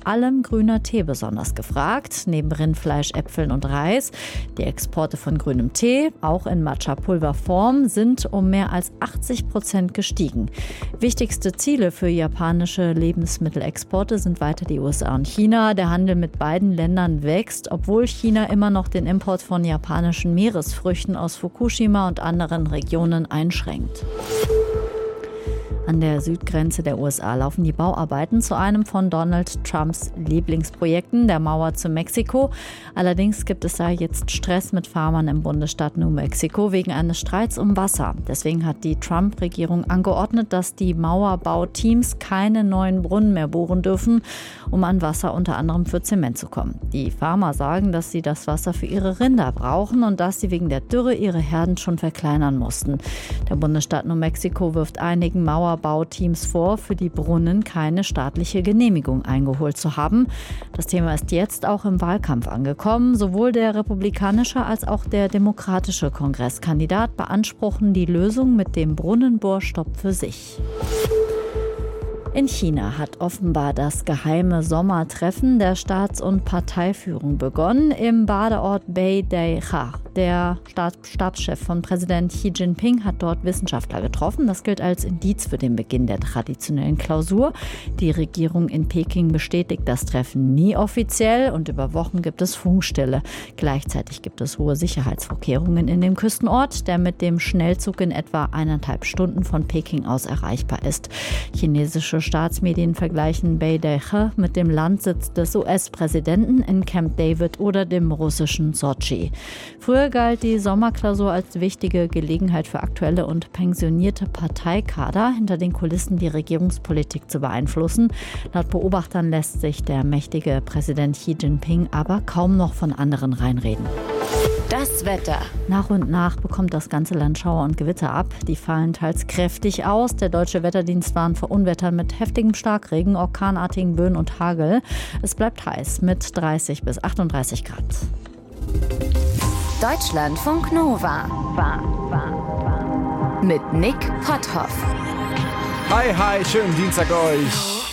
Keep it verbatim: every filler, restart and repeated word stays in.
allem grüner Tee besonders gefragt, neben Rindfleisch, Äpfeln und Reis. Die Exporte von grünem Tee, auch in Matcha-Pulverform, sind um mehr als achtzig Prozent gestiegen. Wichtigste Ziele für japanische Lebensmittelexporte sind weiter die U S A und China. Der Handel mit beiden Ländern wächst, obwohl China immer noch den Import von japanischen Meeresfrüchten aus Fukushima und anderen Regionen einschränkt. An der Südgrenze der U S A laufen die Bauarbeiten zu einem von Donald Trumps Lieblingsprojekten, der Mauer zu Mexiko. Allerdings gibt es da jetzt Stress mit Farmern im Bundesstaat New Mexico wegen eines Streits um Wasser. Deswegen hat die Trump-Regierung angeordnet, dass die Mauerbauteams keine neuen Brunnen mehr bohren dürfen, um an Wasser unter anderem für Zement zu kommen. Die Farmer sagen, dass sie das Wasser für ihre Rinder brauchen und dass sie wegen der Dürre ihre Herden schon verkleinern mussten. Der Bundesstaat New Mexico wirft einigen Mauerbauteams Bauteams vor, für die Brunnen keine staatliche Genehmigung eingeholt zu haben. Das Thema ist jetzt auch im Wahlkampf angekommen. Sowohl der republikanische als auch der demokratische Kongresskandidat beanspruchen die Lösung mit dem Brunnenbohrstopp für sich. In China hat offenbar das geheime Sommertreffen der Staats- und Parteiführung begonnen im Badeort Beidaiha. Der Staats- Stabschef von Präsident Xi Jinping hat dort Wissenschaftler getroffen. Das gilt als Indiz für den Beginn der traditionellen Klausur. Die Regierung in Peking bestätigt das Treffen nie offiziell und über Wochen gibt es Funkstille. Gleichzeitig gibt es hohe Sicherheitsvorkehrungen in dem Küstenort, der mit dem Schnellzug in etwa eineinhalb Stunden von Peking aus erreichbar ist. Chinesische Staatsmedien vergleichen Beidaihe mit dem Landsitz des U S-Präsidenten in Camp David oder dem russischen Sotschi. Früher galt die Sommerklausur als wichtige Gelegenheit für aktuelle und pensionierte Parteikader, hinter den Kulissen die Regierungspolitik zu beeinflussen. Laut Beobachtern lässt sich der mächtige Präsident Xi Jinping aber kaum noch von anderen reinreden. Das Wetter. Nach und nach bekommt das ganze Land Schauer und Gewitter ab. Die fallen teils kräftig aus. Der Deutsche Wetterdienst warnt vor Unwettern mit heftigem Starkregen, orkanartigen Böen und Hagel. Es bleibt heiß mit dreißig bis achtunddreißig Grad. Deutschlandfunk Nova. War, war, war. Mit Nick Potthoff. Hi, hi, schönen Dienstag euch.